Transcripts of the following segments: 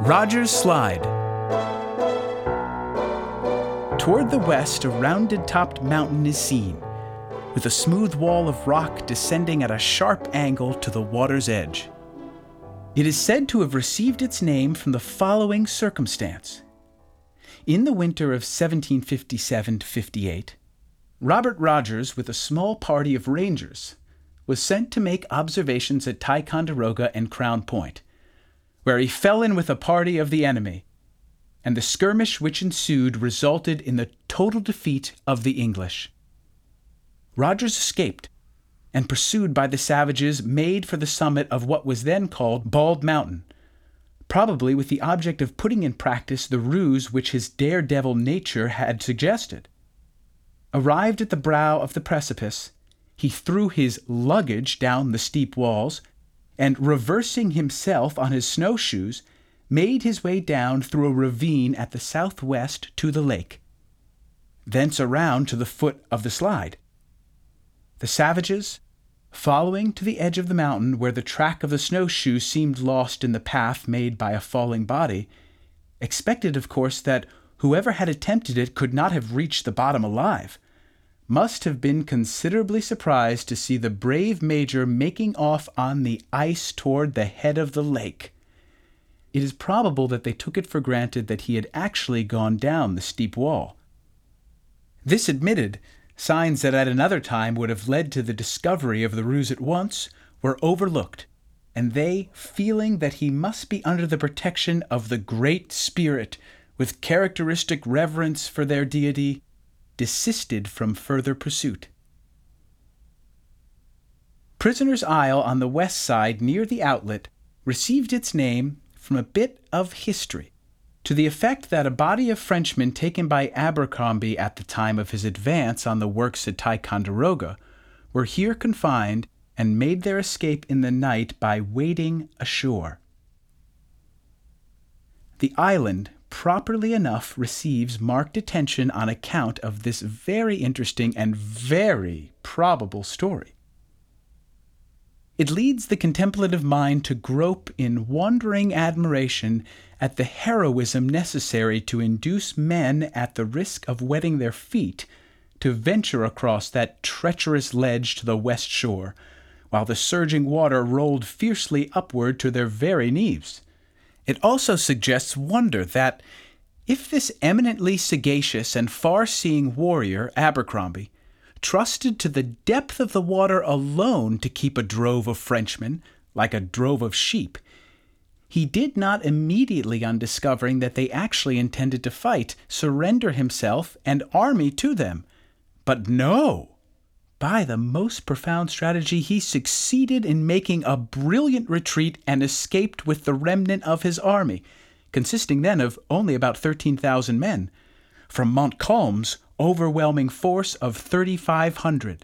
Rogers Slide. Toward the west, a rounded-topped mountain is seen, with a smooth wall of rock descending at a sharp angle to the water's edge. It is said to have received its name from the following circumstance. In the winter of 1757-58, Robert Rogers, with a small party of rangers, was sent to make observations at Ticonderoga and Crown Point, where he fell in with a party of the enemy, and the skirmish which ensued resulted in the total defeat of the English. Rogers escaped, and pursued by the savages, made for the summit of what was then called Bald Mountain, probably with the object of putting in practice the ruse which his daredevil nature had suggested. Arrived at the brow of the precipice, he threw his luggage down the steep walls, and reversing himself on his snowshoes, made his way down through a ravine at the southwest to the lake, thence around to the foot of the slide. The savages, following to the edge of the mountain where the track of the snowshoes seemed lost in the path made by a falling body, expected, of course, that whoever had attempted it could not have reached the bottom alive, must have been considerably surprised to see the brave major making off on the ice toward the head of the lake. It is probable that they took it for granted that he had actually gone down the steep wall. This admitted, signs that at another time would have led to the discovery of the ruse at once were overlooked, and they, feeling that he must be under the protection of the Great Spirit, with characteristic reverence for their deity, desisted from further pursuit. Prisoner's Isle on the west side near the outlet received its name from a bit of history, to the effect that a body of Frenchmen taken by Abercrombie at the time of his advance on the works at Ticonderoga were here confined and made their escape in the night by wading ashore. The island, properly enough, receives marked attention on account of this very interesting and very probable story. It leads the contemplative mind to grope in wondering admiration at the heroism necessary to induce men, at the risk of wetting their feet, to venture across that treacherous ledge to the west shore, while the surging water rolled fiercely upward to their very knees. It also suggests wonder that, if this eminently sagacious and far-seeing warrior, Abercrombie, trusted to the depth of the water alone to keep a drove of Frenchmen, like a drove of sheep, he did not immediately, on discovering that they actually intended to fight, surrender himself and army to them. But no! By the most profound strategy, he succeeded in making a brilliant retreat and escaped with the remnant of his army, consisting then of only about 13,000 men, from Montcalm's overwhelming force of 3,500.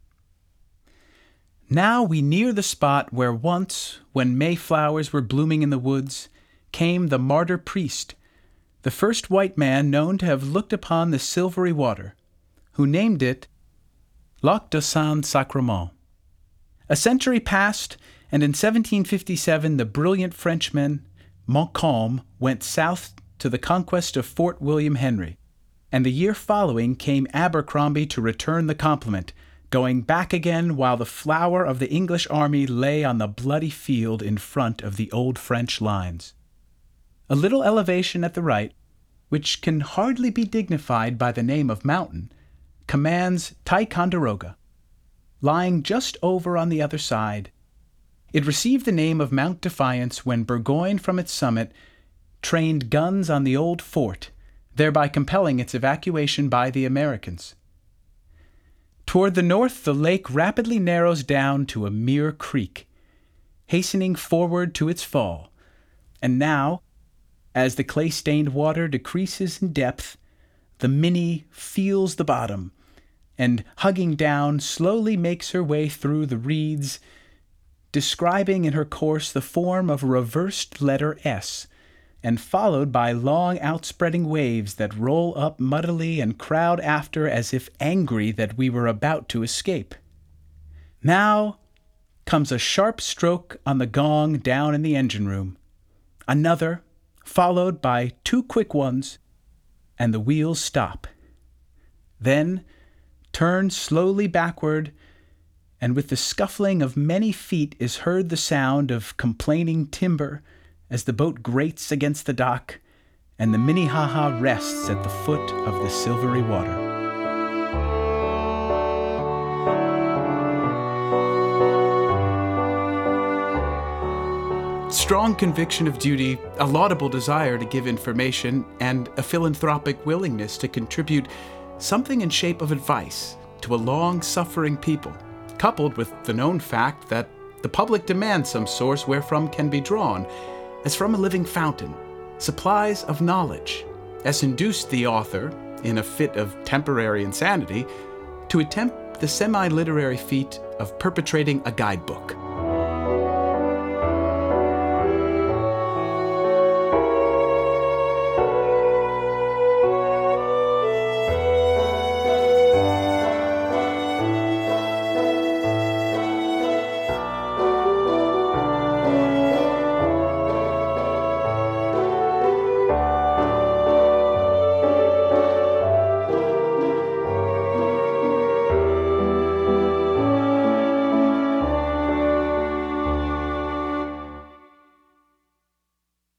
Now we near the spot where once, when mayflowers were blooming in the woods, came the martyr priest, the first white man known to have looked upon the silvery water, who named it Lac de Saint-Sacrement. A century passed, and in 1757 the brilliant Frenchman Montcalm went south to the conquest of Fort William Henry, and the year following came Abercrombie to return the compliment, going back again while the flower of the English army lay on the bloody field in front of the old French lines. A little elevation at the right, which can hardly be dignified by the name of mountain, commands Ticonderoga, lying just over on the other side. It received the name of Mount Defiance when Burgoyne from its summit trained guns on the old fort, thereby compelling its evacuation by the Americans. Toward the north, the lake rapidly narrows down to a mere creek, hastening forward to its fall, and now, as the clay-stained water decreases in depth, the Minnie feels the bottom, and, hugging down, slowly makes her way through the reeds, describing in her course the form of a reversed letter S, and followed by long outspreading waves that roll up muddily and crowd after as if angry that we were about to escape. Now comes a sharp stroke on the gong down in the engine room, another, followed by 2 quick ones, and the wheels stop. Then turn slowly backward, and with the scuffling of many feet is heard the sound of complaining timber as the boat grates against the dock, and the Minnehaha rests at the foot of the silvery water. Strong conviction of duty, a laudable desire to give information, and a philanthropic willingness to contribute something in shape of advice to a long-suffering people, coupled with the known fact that the public demands some source wherefrom can be drawn, as from a living fountain, supplies of knowledge, has induced the author, in a fit of temporary insanity, to attempt the semi-literary feat of perpetrating a guidebook.